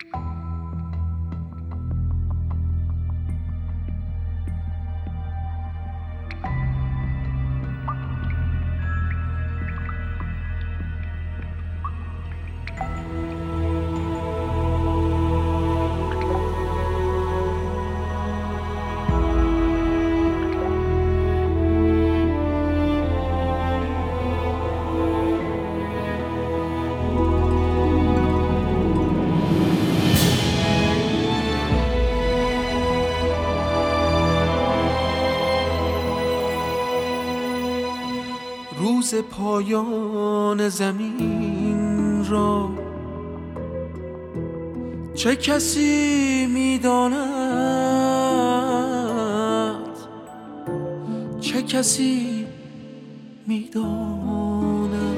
روز پایان زمین را چه کسی میداند، چه کسی میداند.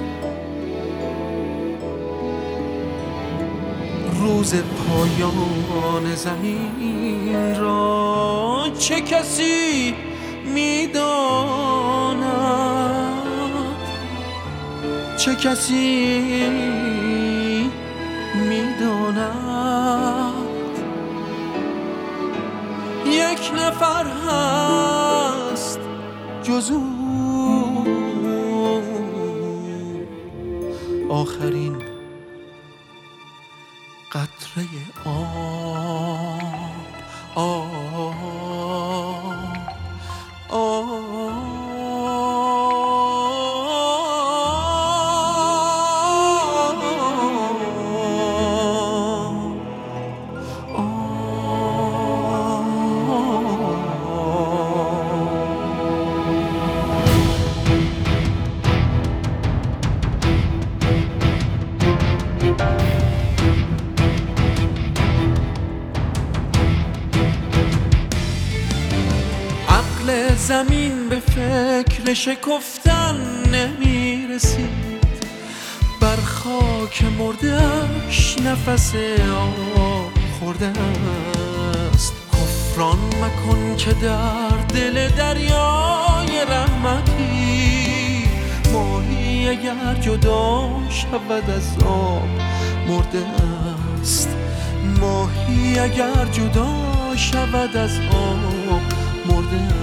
روز پایان زمین را چه کسی میداند، چه کسی میداند. یک نفر هست جز او، آخرین قطره آب. زمین به فکر شکفتن نمیرسید، بر خاک مرده‌اش نفس آب خورده است. کفران مکن که در دل دریای رحمتی، ماهی اگر جدا شود از آب مرده است. ماهی اگر جدا شود از آب مرده است.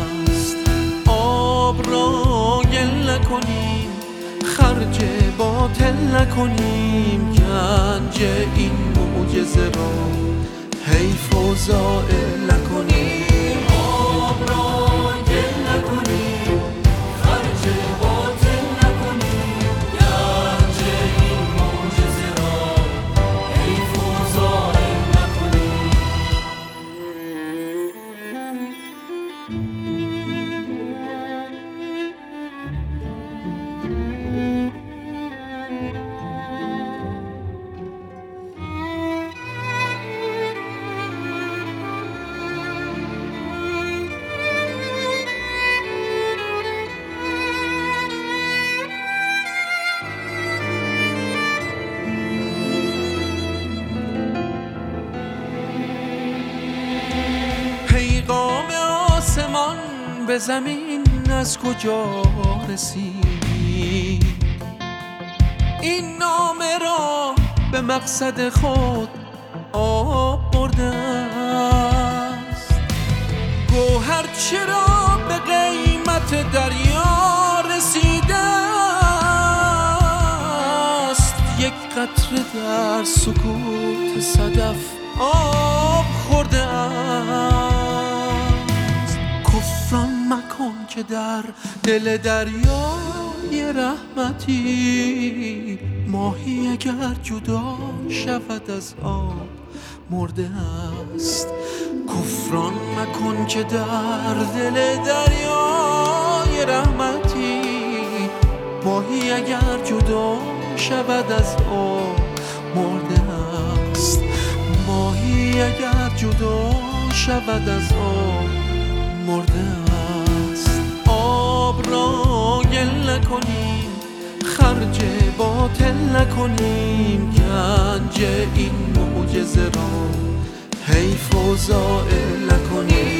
آب را گل نکنیم، خرج باطل نکنیم، گنج این معجزه را حیف و ضایع نکنیم. آب را گل نکنیم، خرج باطل نکنیم، گنج این معجزه را حیف و ضایع نکنیم. پیغام آسمان به زمین از کجا رسید؟ این نامه را به مقصد خود آب برده است. گوهر چرا به قیمت دریا رسیده است؟ یک قطره در سکوت صدف آب خورده است. کفران مکن که در دل دریای رحمتی، ماهی اگر جدا شود از آب مرده است. کفران مکن که در دل دریای رحمتی، ماهی اگر جدا شود از آب مرده است. ماهی اگر جدا شود از آب مرده است. آب را گل نکنیم، خرج باطل نکنیم، گنج این معجزه را حیف و ضایع نکنیم.